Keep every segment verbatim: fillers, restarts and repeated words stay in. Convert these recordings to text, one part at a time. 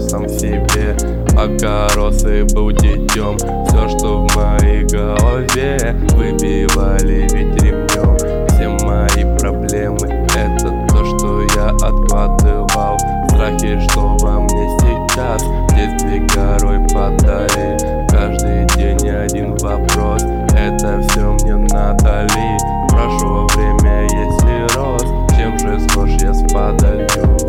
сам себе. Пока рос и был детем, все, что в моей голове, выбивали ведь ремнем. Все мои проблемы — это то, что я откладывал. Страхи, что во мне сейчас, в детстве горой подали. Каждый день один вопрос: это все мне надо ли? Прошло время, если рос, чем же схож я с падалью?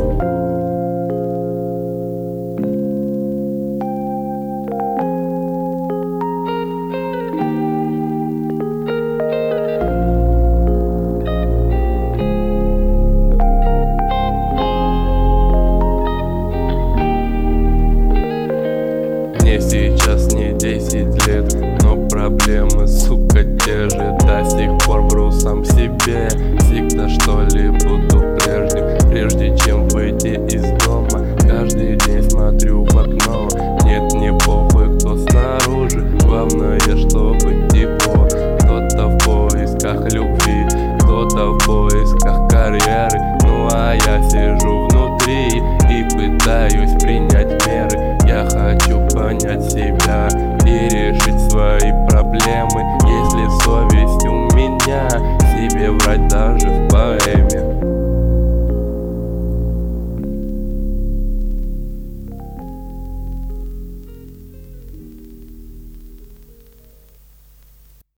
Мне сейчас не десять лет, но проблемы, сука, те же. До сих пор вру сам себе, всегда что ли буду прежним. Прежде чем выйти из дома, каждый день